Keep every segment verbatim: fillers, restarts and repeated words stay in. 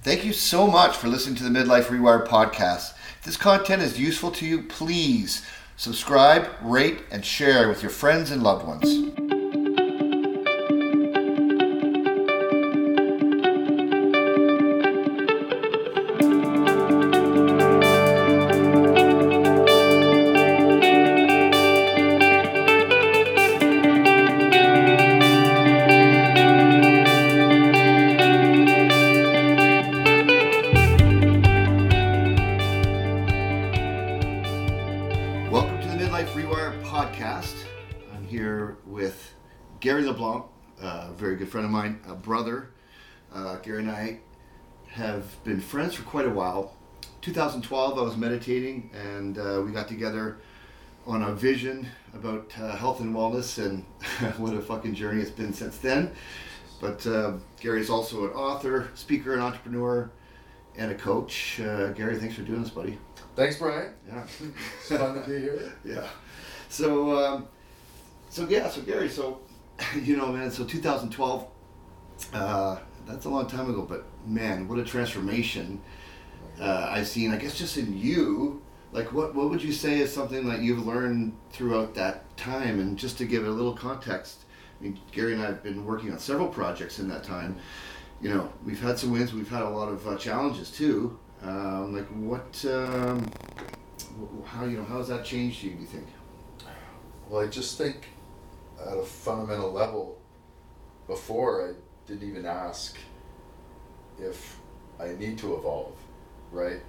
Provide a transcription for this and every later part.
Thank you so much for listening to the Midlife Rewired podcast. If this content is useful to you, please subscribe, rate, and share with your friends and loved ones. Gary LeBlanc, a very good friend of mine, a brother. Uh, Gary and I have been friends for quite a while. twenty twelve, I was meditating, and uh, we got together on a vision about uh, health and wellness, and what a fucking journey it's been since then. But uh, Gary's also an author, speaker, and entrepreneur, and a coach. Uh, Gary, thanks for doing this, buddy. Thanks, Brian. Yeah, it's fun to be here. Yeah. So, um, so yeah, so Gary, so. You know, man, so two thousand twelve, uh, that's a long time ago, but man, what a transformation uh, I've seen, I guess just in you. Like, what, what would you say is something that you've learned throughout that time? And just to give it a little context, I mean, Gary and I have been working on several projects in that time. You know, we've had some wins, we've had a lot of uh, challenges too. Um, like, what, um, how, you know, how has that changed you, do you think? Well, I just think at a fundamental level, before I didn't even ask if I need to evolve, right?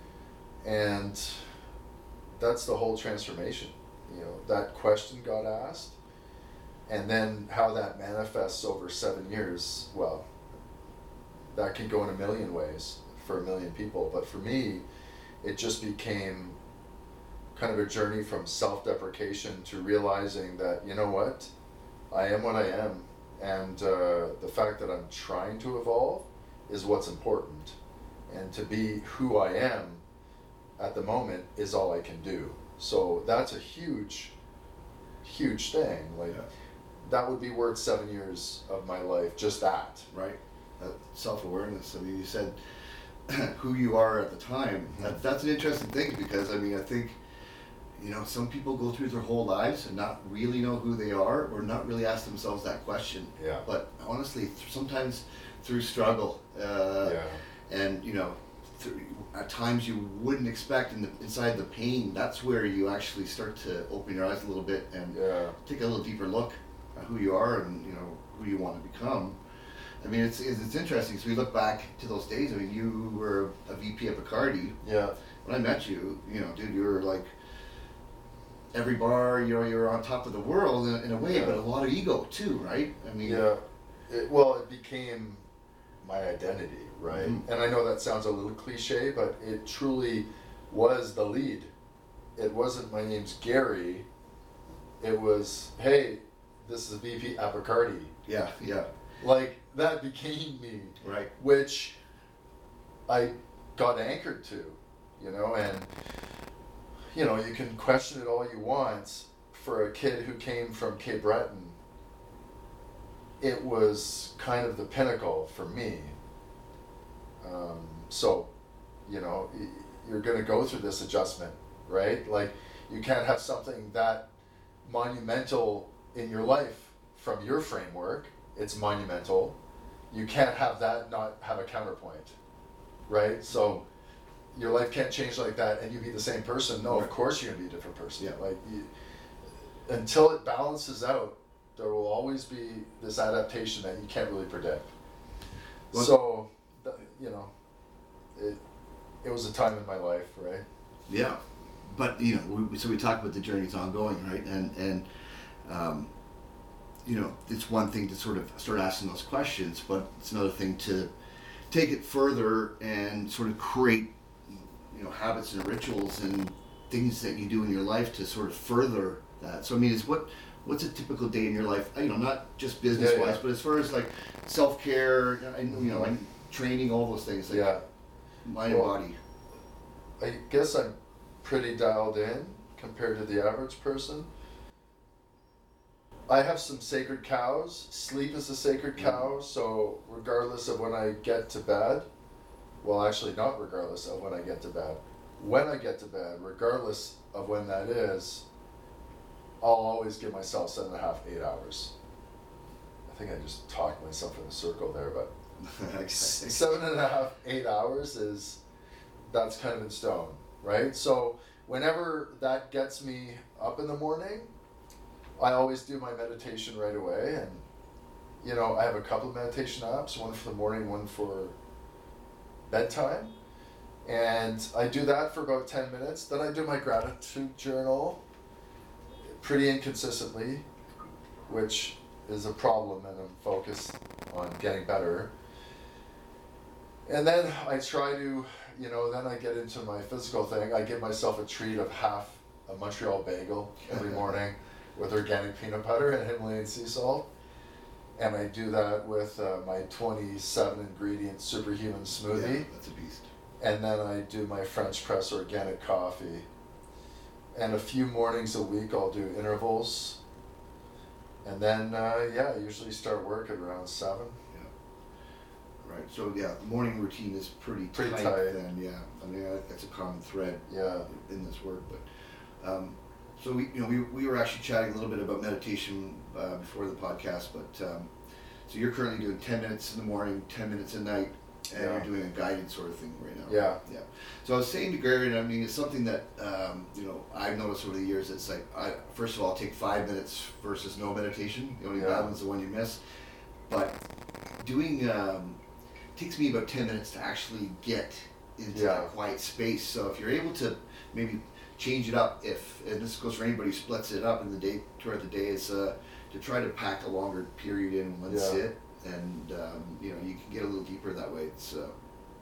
And that's the whole transformation. You know, that question got asked, and then how that manifests over seven years, well, that can go in a million ways for a million people. But for me, it just became kind of a journey from self-deprecation to realizing that, you know what, I am what I am, and uh, the fact that I'm trying to evolve is what's important, and to be who I am at the moment is all I can do. So that's a huge, huge thing. Like, yeah. That would be worth seven years of my life, just that. Right, that self-awareness. I mean, you said who you are at the time. Mm-hmm. That, that's an interesting thing, because I mean, I think, you know, some people go through their whole lives and not really know who they are, or not really ask themselves that question. Yeah. But honestly, th- sometimes through struggle, uh, yeah. and you know, th- at times you wouldn't expect, in the, inside the pain, that's where you actually start to open your eyes a little bit and yeah. take a little deeper look at who you are and, you know, who you want to become. I mean, it's it's, it's interesting. So we look back to those days. I mean, you were a V P at Bacardi. Yeah. When I met you, you know, dude, you were like, every bar, you know, you're on top of the world in, in a way, yeah. But a lot of ego too, right? I mean, yeah. It, well, it became my identity, right? Mm-hmm. And I know that sounds a little cliche, but it truly was the lead. It wasn't, my name's Gary. It was, hey, this is V P at Bacardi. Yeah, yeah. Like, that became me. Right. Which I got anchored to, you know, and you know, you can question it all you want. For a kid who came from Cape Breton, it was kind of the pinnacle for me. Um, so, you know, you're going to go through this adjustment, right? Like, you can't have something that monumental in your life from your framework. It's monumental. You can't have that not have a counterpoint, right? So your life can't change like that and you be the same person. No, of course you're gonna be a different person. Yeah. Like, you, until it balances out, there will always be this adaptation that you can't really predict. Well, so, you know, it it was a time in my life, right? Yeah, but you know, we, so we talked about the journey's ongoing, right? And and um, you know, it's one thing to sort of start asking those questions, but it's another thing to take it further and sort of create, you know, habits and rituals and things that you do in your life to sort of further that. So I mean, it's what what's a typical day in your life? You know, not just business wise, yeah, yeah. but as far as like self care and you know, and training, all those things. Like yeah. Mind well, and body. I guess I'm pretty dialed in compared to the average person. I have some sacred cows. Sleep is a sacred cow, so regardless of when I get to bed, Well, actually, not regardless of when I get to bed. When I get to bed, regardless of when that is, I'll always give myself seven and a half, eight hours. I think I just talked myself in a circle there, but Okay. seven and a half, eight hours is, that's kind of in stone, right? So whenever that gets me up in the morning, I always do my meditation right away. And, you know, I have a couple of meditation apps, one for the morning, one for bedtime. And I do that for about ten minutes. Then I do my gratitude journal pretty inconsistently, which is a problem, and I'm focused on getting better. And then I try to, you know, then I get into my physical thing. I give myself a treat of half a Montreal bagel every morning with organic peanut butter and Himalayan sea salt. And I do that with uh, my twenty-seven ingredient superhuman smoothie. Yeah, that's a beast. And then I do my French press organic coffee. And a few mornings a week I'll do intervals. And then, uh, yeah, I usually start work at around seven. Yeah. Right. So yeah, the morning routine is pretty, Pretty tight, tight. then. Yeah. I mean, I- that's a common thread. Yeah. In this work, but um, so we, you know, we we were actually chatting a little bit about meditation uh, before the podcast, but um, so you're currently doing ten minutes in the morning, ten minutes at night, and Yeah. you're doing a guided sort of thing right now. Yeah. Yeah. So I was saying to Gary, and I mean, it's something that um, you know I've noticed over the years. It's like, I first of all, take five minutes versus no meditation. The only Yeah. bad one's the one you miss. But doing um, takes me about ten minutes to actually get into Yeah. that quiet space. So if you're able to maybe change it up, if and this goes for anybody who splits it up in the day throughout the day, is uh, to try to pack a longer period in one Yeah. sit, and um, you know you can get a little deeper that way. It's uh,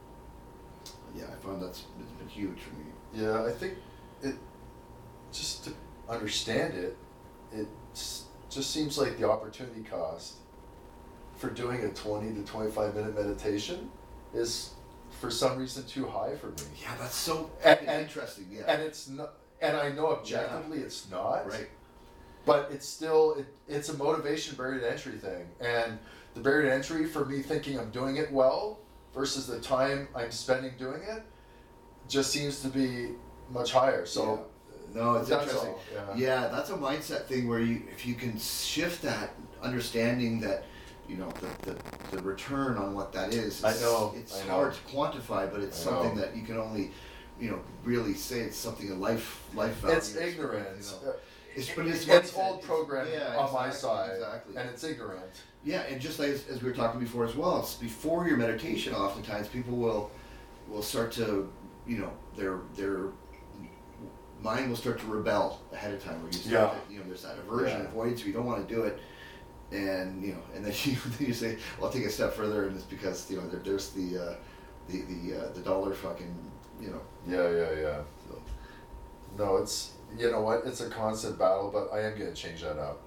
yeah, I found that's it's been huge for me. Yeah, I think it, just to understand it, it s- just seems like the opportunity cost for doing a twenty to twenty-five minute meditation is for some reason too high for me. Yeah, that's so And- fucking and- interesting. Yeah, And it's not, and I know objectively it's not, right. but it's still, it, it's a motivation barrier to entry thing. And the barrier to entry for me thinking I'm doing it well versus the time I'm spending doing it just seems to be much higher. So No, it's that's interesting. all, yeah. Yeah, that's a mindset thing where you, if you can shift that understanding that, you know, the, the, the return on what that is. I It's, know, It's I know. hard to quantify, but it's I something know. that you can only, you know, really say it's something of life, life value. It's ignorance. You know. It's, but it's, It's mindset. old programming yeah, on my exactly, side, Exactly. and it's ignorant. Yeah, and just like as, as we were talking before as well, it's before your meditation. Oftentimes, people will will start to, you know, their their mind will start to rebel ahead of time. Where you start, Yeah. to, you know, there's that aversion, Yeah. avoidance. You don't want to do it, and you know, and then you then you say, "Well, I'll take a step further," and it's because you know there, there's the uh, the the uh, the dollar fucking you know. Yeah, yeah, yeah. So. No, it's, you know what, it's a constant battle, but I am going to change that up.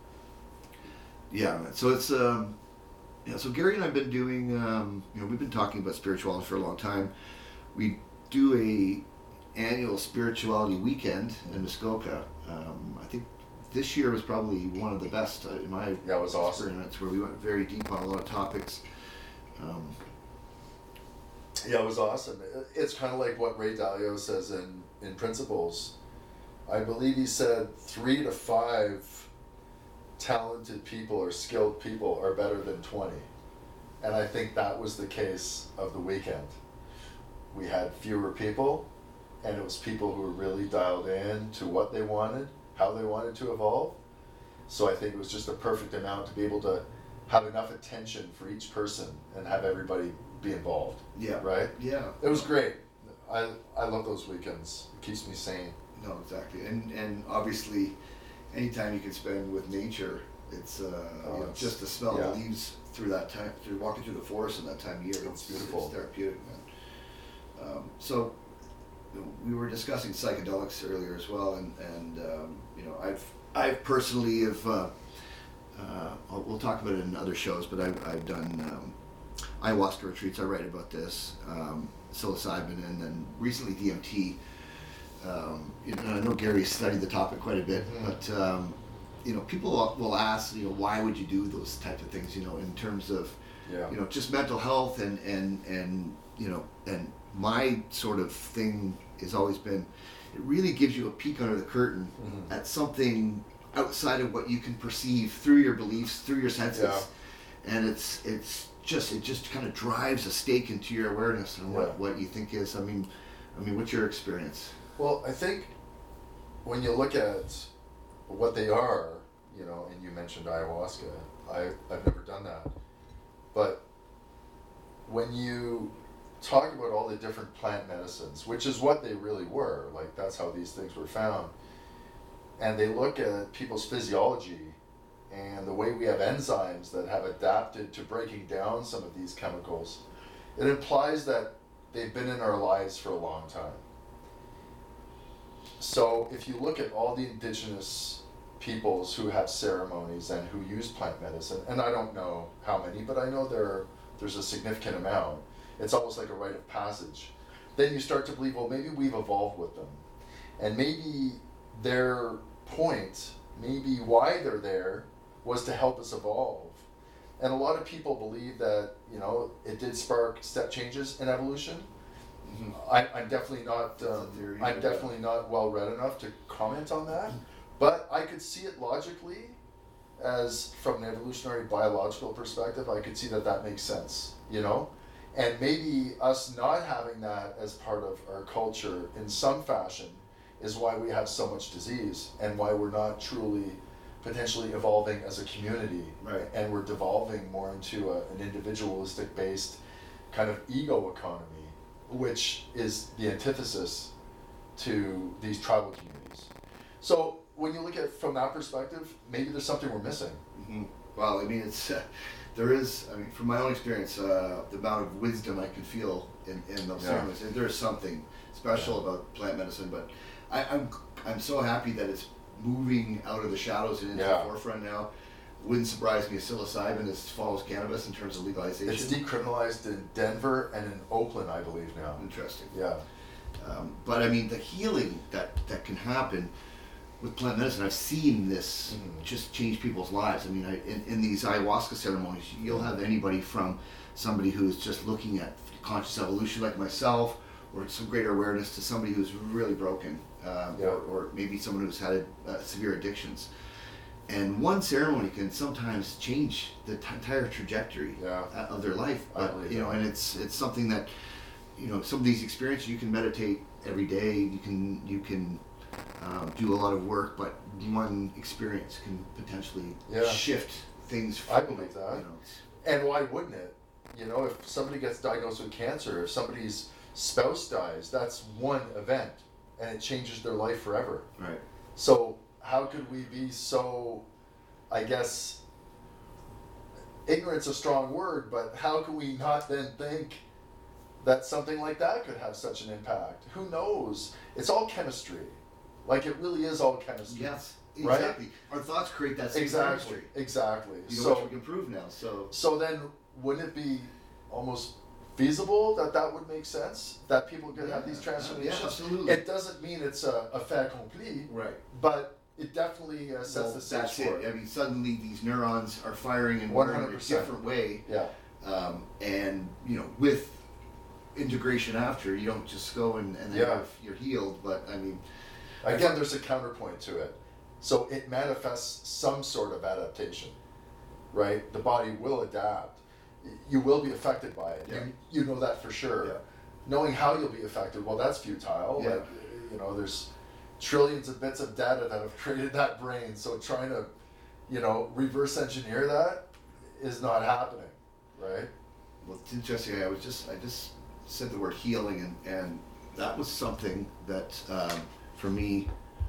Yeah, man. So it's um, yeah. So Gary and I've been doing um, you know, we've been talking about spirituality for a long time. We do a annual spirituality weekend in Muskoka. Um, I think this year was probably one of the best uh, in my Yeah, it was awesome. experience, where we went very deep on a lot of topics. Um, Yeah, it was awesome. It- It's kind of like what Ray Dalio says in, in Principles. I believe he said three to five talented people or skilled people are better than twenty. And I think that was the case of the weekend. We had fewer people, and it was people who were really dialed in to what they wanted, how they wanted to evolve. So I think it was just a perfect amount to be able to have enough attention for each person and have everybody be involved. yeah. Right? Yeah. It was great. I I love those weekends. It keeps me sane. No, exactly. And and obviously, anytime you can spend with nature, it's uh, Oh, you know, it's- just the smell yeah. of the leaves through that time, through walking through the forest in that time of year. It's beautiful. It's therapeutic, man. Um, so, you know, we were discussing psychedelics earlier as well, and and um, you know, I've I've personally have. Uh, uh, I'll, we'll talk about it in other shows, but I've I've done um, ayahuasca retreats. I write about this, um, psilocybin, and then recently D M T. Um, you know, I know Gary studied the topic quite a bit, Mhm. but um, you know, people will ask, you know, why would you do those type of things? You know, in terms of, Yeah. you know, just mental health and and and you know, and my sort of thing has always been, it really gives you a peek under the curtain Mm-hmm. at something outside of what you can perceive through your beliefs, through your senses, Yeah. and it's it's just it just kind of drives a stake into your awareness and what, Yeah. what you think is. I mean, I mean, what's your experience? Well, I think when you look at what they are, you know, and you mentioned ayahuasca, I, I've never done that. But when you talk about all the different plant medicines, which is what they really were, like that's how these things were found, and they look at people's physiology and the way we have enzymes that have adapted to breaking down some of these chemicals, it implies that they've been in our lives for a long time. So if you look at all the indigenous peoples who have ceremonies and who use plant medicine, and I don't know how many, but I know there are, there's a significant amount. It's almost like a rite of passage. Then you start to believe, well, maybe we've evolved with them. And maybe their point, maybe why they're there, was to help us evolve. And a lot of people believe that, you know, it did spark step changes in evolution. Mm-hmm. I, I'm definitely not. Um, theory, I'm yeah. definitely not well read enough to comment on that, but I could see it logically, as from an evolutionary biological perspective. I could see that that makes sense, you know, and maybe us not having that as part of our culture in some fashion is why we have so much disease and why we're not truly potentially evolving as a community, Right. and we're devolving more into a, an individualistic based kind of ego economy, which is the antithesis to these tribal communities. So when you look at it from that perspective, maybe there's something we're missing. Mm-hmm. Well, I mean, it's uh, there is. I mean, from my own experience, uh, the amount of wisdom I can feel in, in those Yeah. ceremonies, and there's something special Yeah. about plant medicine. But I, I'm I'm so happy that it's moving out of the shadows and into Yeah. the forefront now. Wouldn't surprise me if psilocybin is, follows cannabis in terms of legalization. It's decriminalized in Denver and in Oakland, I believe now. Interesting. Yeah. Um, but I mean, the healing that, that can happen with plant medicine, I've seen this Mhm. just change people's lives. I mean, I, in, in these ayahuasca ceremonies, you'll have anybody from somebody who's just looking at conscious evolution like myself, or some greater awareness, to somebody who's really broken, um, Yeah. or, or maybe someone who's had uh, severe addictions. And one ceremony can sometimes change the t- entire trajectory Yeah. uh, of their life. I But, believe you know, that. and it's it's something that, you know, some of these experiences, you can meditate every day. You can you can um, do a lot of work, but one experience can potentially Yeah. shift things. I believe that. You know, it's- And why wouldn't it? You know, if somebody gets diagnosed with cancer, if somebody's spouse dies, that's one event, and it changes their life forever. right. So how could we be so, I guess, ignorant's a strong word, but how can we not then think that something like that could have such an impact? Who knows? It's all chemistry. Like, it really is all chemistry. Yes. Right? Exactly. Our thoughts create that same Exactly. chemistry. Exactly. You know, So which we can prove now. So So then, wouldn't it be almost feasible that that would make sense? That people could have these Yeah, transformations? yeah, absolutely. It doesn't mean it's a, a fait accompli, right. but it definitely uh, sets Well, the stage that's for it. it. I mean, suddenly these neurons are firing in one a hundred percent. different way. Yeah. Um, and you know, with integration after, you don't just go and, and then Yeah. you're, you're healed. But I mean, Again, there's a counterpoint to it. So it manifests some sort of adaptation, right? The body will adapt. Y- You will be affected by it. Yeah. You, you know that for sure. Yeah. Knowing how you'll be affected, well, that's futile. Yeah. Like, you know, there's trillions of bits of data that have created that brain. So trying to, you know, reverse engineer that is not happening, right? well, it's interesting. I was just I just said the word healing, and, and that was something that um, for me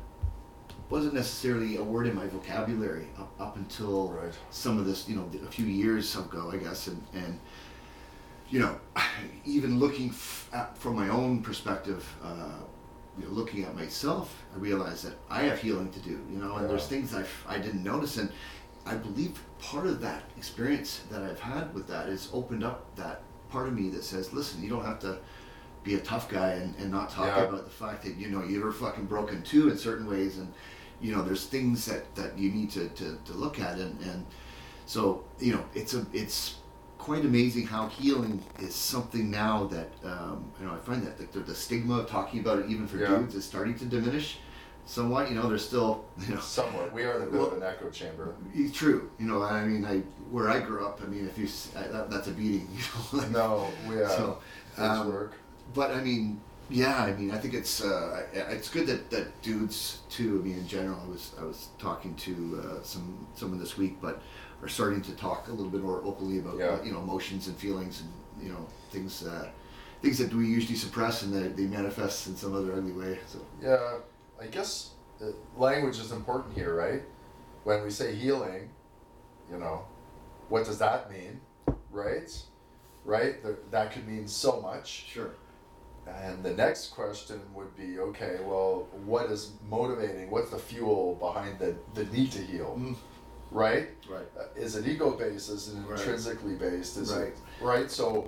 wasn't necessarily a word in my vocabulary up, up until Right. some of this, you know, a few years ago, I guess, and, and you know, even looking f- at, from my own perspective, uh, you know, looking at myself, I realized that I have healing to do, you know, and Yeah. there's things I I didn't notice, and I believe part of that experience that I've had with that is opened up that part of me that says, listen, you don't have to be a tough guy and, and not talk Yeah. about the fact that, you know, you're fucking broken too in certain ways, and you know, there's things that, that you need to, to, to look at, and, and so, you know, it's a it's quite amazing how healing is something now that um, you know I find that like, the, the stigma of talking about it even for Yeah. dudes is starting to diminish somewhat. You know, there's still you know Somewhat. We are in a bit Well, of an echo chamber. it's true. You know, I mean, I where I grew up. I mean, if you s- I, that, that's a beating. You know, like, No, we have So, things um, work. but I mean, yeah, I mean, I think it's uh, I- it's good that, that dudes too. I mean, in general, I was I was talking to uh, some someone this week, but are starting to talk a little bit more openly about Yeah. uh, you know emotions and feelings and you know things uh, things that we usually suppress and that they manifest in some other ugly way. So Yeah, I guess uh, language is important here, right? When we say healing, you know, what does that mean, right? Right? Th- That could mean so much. sure, And the next question would be, okay, well, what is motivating? What's the fuel behind the, the need to heal, Mm. right? right, Uh, is it ego based? Is it Right. intrinsically based? Is Right. it right? So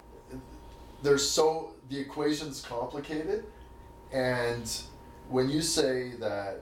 there's so the equation's complicated, and when you say that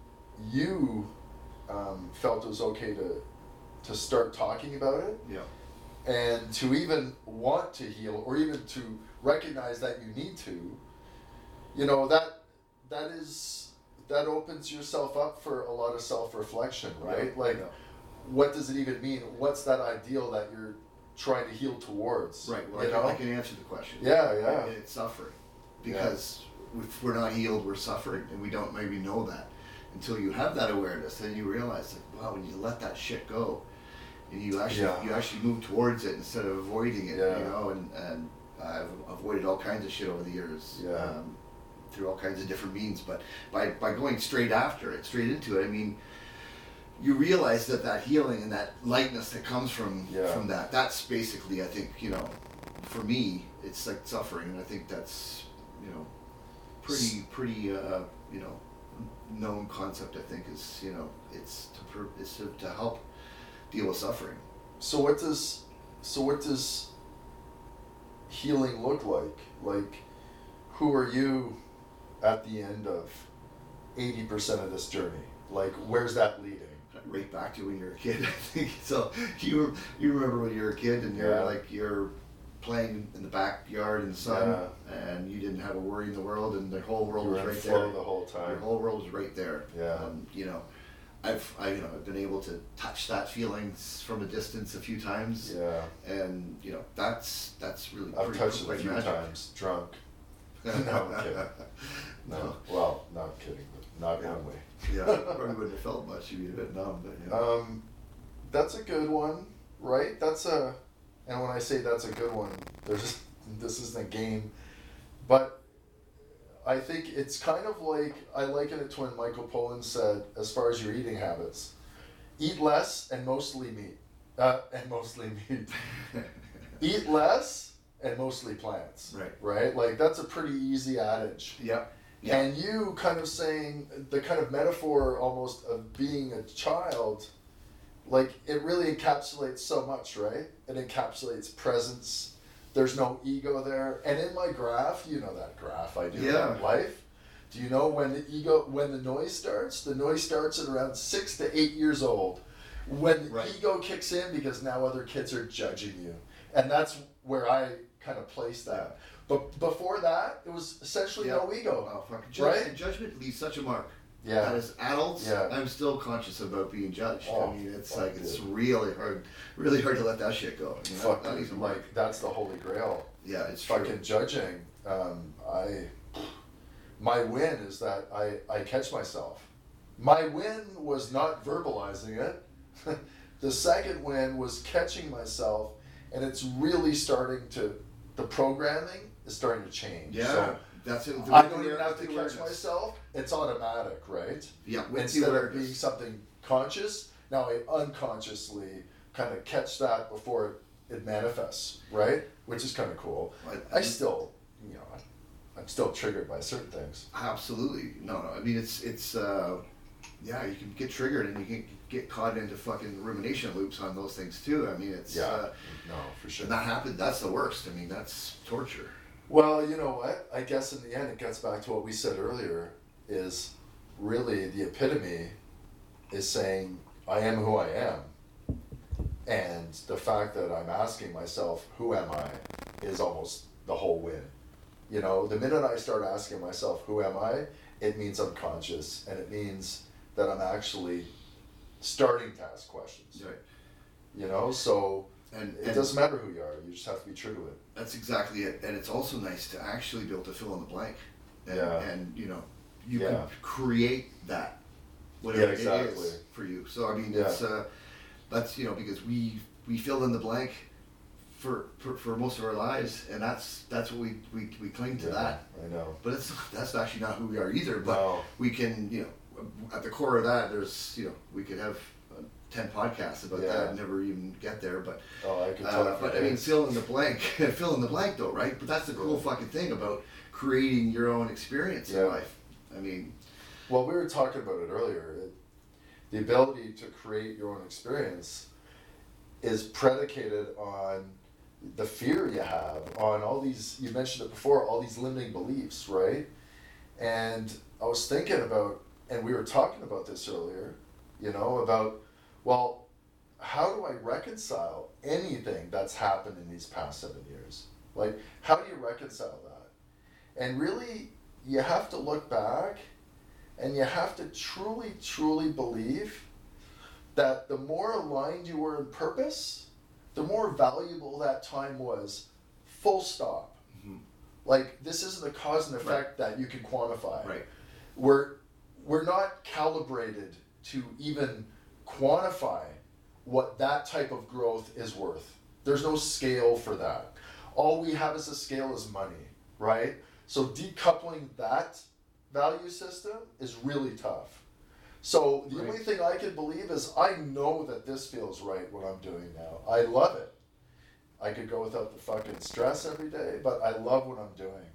you um, felt it was okay to to start talking about it, yeah, and to even want to heal, or even to recognize that you need to, you know, that that is that opens yourself up for a lot of self-reflection, right? Yeah, Like, yeah. what does it even mean? What's that ideal that you're trying to heal towards? right. Well, you I can, know? I can answer the question. Yeah, yeah. It's suffering because if we're not healed, we're suffering, and we don't maybe know that until you have that awareness. Then you realize, like, wow, when you let that shit go, and you actually Yeah. you actually move towards it instead of avoiding it. Yeah. You know, and and I've avoided all kinds of shit over the years. Yeah. Um, through all kinds of different means, but by by going straight after it, straight into it, I mean, you realize that that healing and that lightness that comes from Yeah. from that, that's basically, I think, you know, for me, it's like suffering, and I think that's, you know, pretty pretty uh, you know, known concept. I think is, you know, it's to per, it's to, to help deal with suffering. So what does so what does healing look like? Like, who are you at the end of eighty percent of this journey? Like, where's that leading? Right back to when you were a kid. I think so. You you remember when you were a kid and you're Yeah. like you're playing in the backyard in the sun, and you didn't have a worry in the world, and the whole world You was were in right flow there. the whole Your time. whole world was right there. Yeah. Um, you know, I've I you know I've been able to touch that feeling s- from a distance a few times, Yeah. and you know that's that's really I've pretty touched it a quite few magic. times, drunk. No, I'm kidding. No, well, not kidding, but not Yeah. one way. Yeah, probably wouldn't have felt much. You'd be a bit numb, but you know. Um, that's a good one, right? That's a, and when I say that's a good one, there's this isn't a game, but I think it's kind of like, I liken it to when Michael Pollan said, as far as your eating habits, eat less and mostly meat, uh, and mostly meat. Eat less and mostly plants. Right. Right? Like, that's a pretty easy adage. Yep. Yeah. And you kind of saying the kind of metaphor almost of being a child, like, it really encapsulates so much, right? It encapsulates presence. There's no ego there. And in my graph, you know that graph I do Yeah. about life. Do you know when the ego, when the noise starts? The noise starts at around six to eight years old. When the Right. ego kicks in because now other kids are judging you. And that's where I kind of place that. But before that, it was essentially Yeah. no ego. Oh, fucking judgment, Right? judgment leaves such a mark. Yeah. As adults, Yeah. I'm still conscious about being judged. Oh, I mean, it's fuck, like it's dude. really hard, really hard to let that shit go. You know? Fuck, That leaves a mark. like, that's the holy grail. Yeah, it's Fucking true. judging. Um, I, my win is that I, I catch myself. My win was not verbalizing it. The second win was catching myself, and it's really starting to, the programming is starting to change. Yeah, So that's it. I don't even have to the catch awareness. myself. It's automatic, right? Yeah, with the Instead of awareness. being something conscious, now I unconsciously kind of catch that before it manifests, right? Which is kind of cool. I- I still, you know, I'm still triggered by certain things. Absolutely. No, no. I mean, it's it's. Uh, yeah, you can get triggered and you can get caught into fucking rumination loops on those things too. I mean, it's. Yeah, Uh, no, for sure. and that happened. That's the worst. I mean, that's torture. Well, you know what? I guess in the end it gets back to what we said earlier, is really the epitome is saying, I am who I am. And the fact that I'm asking myself, who am I, is almost the whole win. You know, the minute I start asking myself, who am I, it means I'm conscious, and it means that I'm actually starting to ask questions. Right. You know, so And, it and doesn't matter who you are, you just have to be true to it. that's exactly it. And it's also nice to actually be able to fill in the blank. And, Yeah. and you know, you Yeah. can create that, whatever Yeah, exactly. it is for you. So, I mean, Yeah. it's, uh, that's, you know, because we, we fill in the blank for, for, for most of our lives, and that's, that's what we, we, we cling to Yeah, that. I know. But it's, that's actually not who we are either, but No. we can, you know, at the core of that, there's, you know, we could have uh, ten podcasts about Yeah. that and never even get there, but Oh, I could uh, talk for but I mean, days. fill in the blank, fill in the blank though, right? But that's the cool Yeah. fucking thing about creating your own experience Yeah. in life. I mean, Well, we were talking about it earlier. It, the ability to create your own experience is predicated on the fear you have, on all these, you mentioned it before, all these limiting beliefs, right? And I was thinking about, and we were talking about this earlier, you know, about, well, how do I reconcile anything that's happened in these past seven years? Like, how do you reconcile that? And really, you have to look back and you have to truly, truly believe that the more aligned you were in purpose, the more valuable that time was, full stop. Mhm. Like, this isn't a cause and effect that you can quantify. right, We're, we're not calibrated to even quantify what that type of growth is worth. There's no scale for that. All we have as a scale is money, right? So decoupling that value system is really tough. So the Right. only thing I can believe is I know that this feels right what I'm doing now. I love it. I could go without the fucking stress every day, but I love what I'm doing.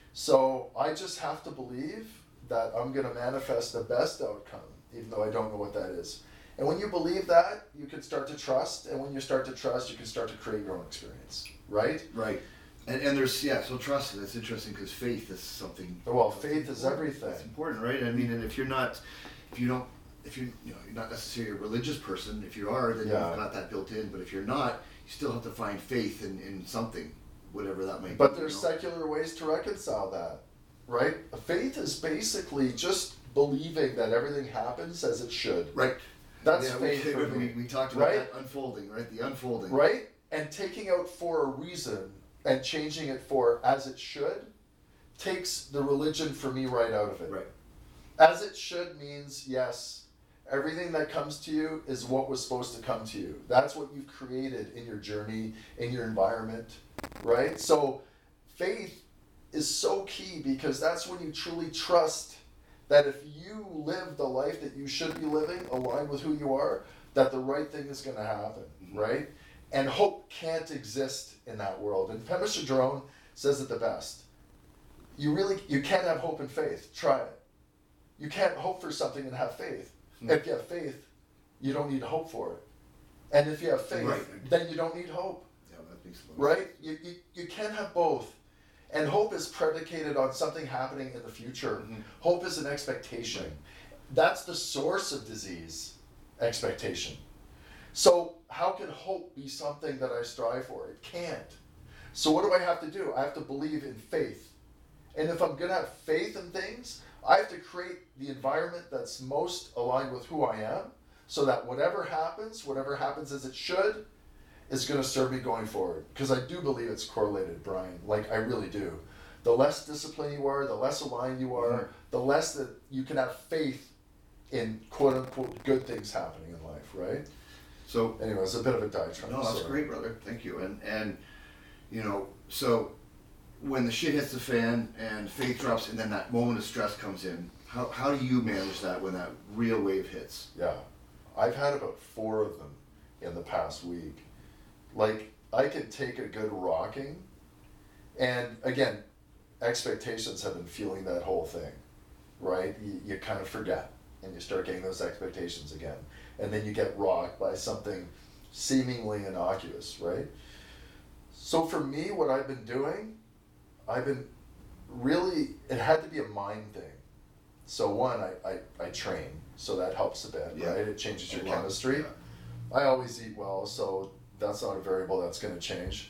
So I just have to believe that I'm going to manifest the best outcome, even though I don't know what that is. And when you believe that, you can start to trust. And when you start to trust, you can start to create your own experience, right? right. And, and there's, yeah, so trust, that's interesting because faith is something. Well, faith is important. everything. It's important, right? I mean, and if you're not, if you don't, if you, you know, you're not necessarily a religious person, if you are, then Yeah. you've got that built in. But if you're not, you still have to find faith in, in something, whatever that might But be. there's you know? secular ways to reconcile that, right? Faith is basically just believing that everything happens as it should. Right. That's yeah, faith we, for we, me, we talked about right? that unfolding, right? The unfolding. Right? And taking out for a reason and changing it for as it should takes the religion for me right out of it. Right. As it should means, yes, everything that comes to you is what was supposed to come to you. That's what you've created in your journey, in your environment, right? So faith is so key because that's when you truly trust that if you live the life that you should be living, aligned with who you are, that the right thing is going to happen, Mhm. right? And hope can't exist in that world. And Pema Chodron says it the best. You really, you can't have hope and faith. Try it. You can't hope for something and have faith. Hmm. If you have faith, you don't need hope for it. And if you have faith, Right. then you don't need hope, Yeah, that makes a lot of right? You, you, you can't have both. And hope is predicated on something happening in the future. Mhm. Hope is an expectation. That's the source of disease, expectation. So how can hope be something that I strive for? It can't. So what do I have to do? I have to believe in faith. And if I'm going to have faith in things, I have to create the environment that's most aligned with who I am so that whatever happens, whatever happens as it should, is going to serve me going forward. Because I do believe it's correlated, Brian. Like, I really do. The less disciplined you are, the less aligned you are, Mhm. the less that you can have faith in quote-unquote good things happening in life, right? So Anyway, it's a bit of a diatribe. no, that's sorry. great, brother. Thank you. And and you know, so when the shit hits the fan and faith drops, and then that moment of stress comes in, how how do you manage that when that real wave hits? Yeah. I've had about four of them in the past week. Like, I could take a good rocking, and again, expectations have been fueling that whole thing, right? You, you kind of forget, and you start getting those expectations again. And then you get rocked by something seemingly innocuous, right? So for me, what I've been doing, I've been really, it had to be a mind thing. So one, I, I, I train, so that helps a bit, Yeah. right? It changes your A lot, chemistry. yeah. I always eat well, so that's not a variable that's going to change.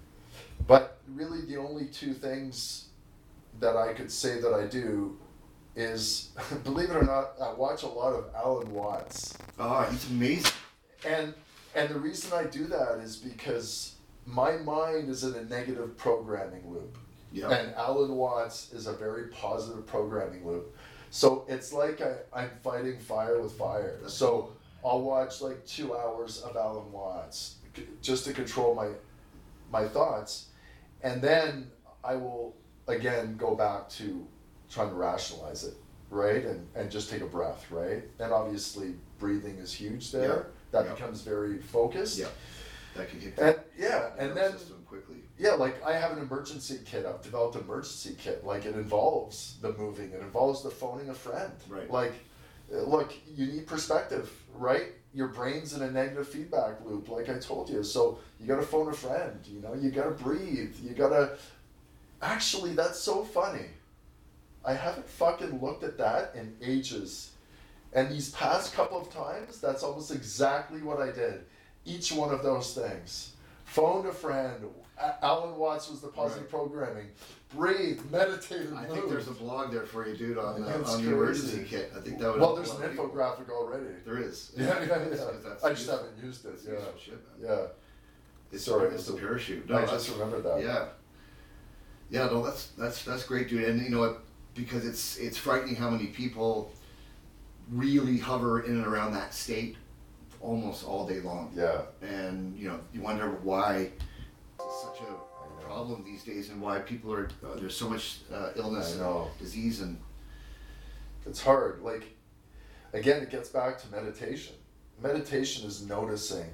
But really, the only two things that I could say that I do is, believe it or not, I watch a lot of Alan Watts. Oh, he's amazing. And and the reason I do that is because my mind is in a negative programming loop. Yeah. And Alan Watts is a very positive programming loop. So it's like I, I'm fighting fire with fire. That's so cool. I'll watch like two hours of Alan Watts c- just to control my my thoughts. And then I will again go back to trying to rationalize it, right? And and just take a breath, right? And obviously breathing is huge there. Yeah. That Yeah. becomes very focused. Yeah. That can hit And yeah, the and nervous then system quickly. yeah, like I have an emergency kit. I've developed an emergency kit. Like it involves the moving. It involves the phoning a friend. Right. Like, uh, look, you need perspective, right? Your brain's in a negative feedback loop, like I told you. So you got to phone a friend. You know, you got to breathe. You got to. Actually, that's so funny. I haven't fucking looked at that in ages. And these past couple of times, that's almost exactly what I did. Each one of those things. Phone a friend. A- Alan Watts was the positive Right. programming. Breathe, meditate, and I move. think there's a blog there for you, dude, on the, That's on the crazy. emergency kit. I think that would Well, help there's a an lot of people. infographic already. There is. Yeah, yeah, yeah. That's- that's I just useful. haven't used it. That's Yeah, useful shit, man. yeah. It's, Sorry, it's a it's a- parachute. I that's- just remembered that. Yeah. Yeah, no, that's that's that's great, dude. And you know what? Because it's it's frightening how many people really hover in and around that state almost all day long. Yeah. And you know, you wonder why it's such a know. problem these days, and why people are uh, there's so much uh, illness I know. and disease and It's hard. Like, again, it gets back to meditation. Meditation is noticing.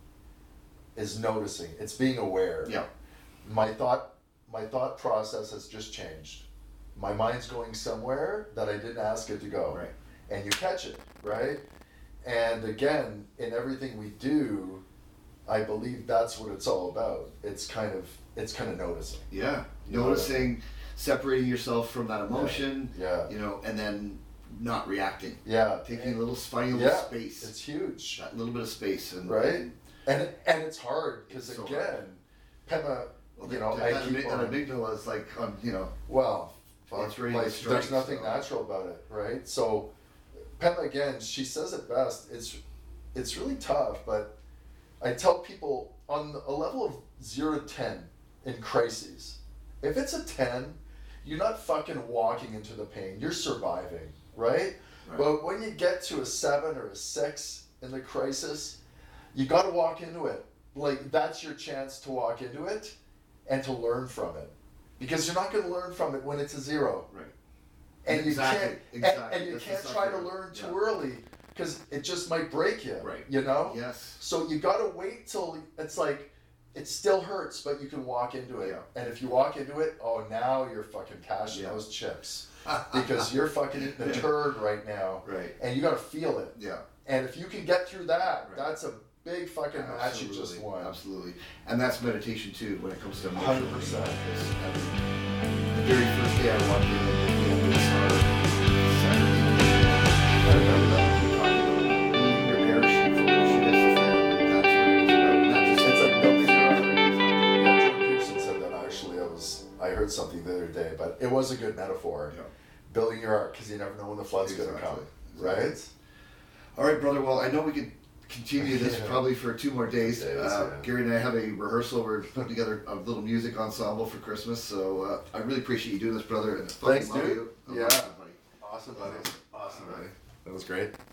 Is noticing. It's being aware. yeah, My thought, my thought process has just changed. My mind's going somewhere that I didn't ask it to go. right. And you catch it, right? And again, in everything we do, I believe that's what it's all about. It's kind of, it's kind of noticing. Yeah, You know what I noticing, separating yourself from that emotion, Yeah. you know, and then not reacting, Yeah. taking a little finding a yeah, little space, It's huge. that little bit of space, and Right? and, And and it's hard because It's so again, Pema, well, you know, that, I that, keep that on, amygdala is like, um, you know, well, fuck, it's ready to like strike, there's nothing so. natural about it, right? So, Pema again, she says it best. It's it's really tough, but I tell people on a level of zero to ten in crises, if it's a ten, you're not fucking walking into the pain. You're surviving, right? Right. But when you get to a seven or a six in the crisis, you got to walk into it. Like that's your chance to walk into it and to learn from it, because you're not going to learn from it when it's a zero. right. And you Exactly, can't, exactly. and, and you That's the can't stuff try to there. learn too Yeah. early because it just might break you. Right. You know. Yes. So you got to wait till it's like it still hurts, but you can walk into it. Yeah. And if you walk into it, oh, now you're fucking cashing Yeah. those chips because you're fucking eating a turd right now, Right. and you got to feel it. Yeah. And if you can get through that, Right. that's a big fucking match you just Absolutely, won. Absolutely. And that's meditation too when it comes to one emotional hundred percent. practice. And the very first day I walked in the this Saturday, I remember that we were talking about leaving your parachute for when shit hits the fan. That's what it was about. Not just It's like building building your your armor. Yeah, Jordan Peterson said that actually. I was I heard something the other day, but it was a good metaphor. Yeah. Building your ark because you never know when the flood's going to come, Exactly. right? All right, brother. Well, I know we could continue this Yeah. probably for two more days. Days, uh, yeah. Gary and I have a rehearsal. We're putting together a little music ensemble for Christmas. So uh, I really appreciate you doing this, brother. And I fucking Thanks, love dude. you. I love Yeah. you, buddy. Awesome, buddy. Awesome, All right. That was great.